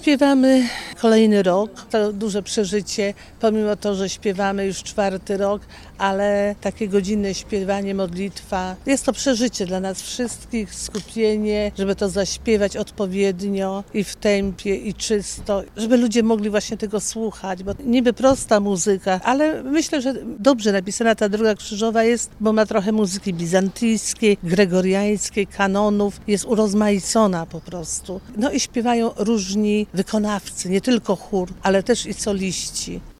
Śpiewamy kolejny rok, to duże przeżycie, pomimo to, że śpiewamy już 4. rok, ale takie godzinne śpiewanie, modlitwa, jest to przeżycie dla nas wszystkich, skupienie, żeby to zaśpiewać odpowiednio i w tempie, i czysto, żeby ludzie mogli właśnie tego słuchać, bo niby prosta muzyka, ale myślę, że dobrze napisana ta Droga Krzyżowa jest, bo ma trochę muzyki bizantyjskiej, gregoriańskiej, kanonów, jest urozmaicona po prostu. No i śpiewają różni wykonawcy, nie tylko chór, ale też i soliści.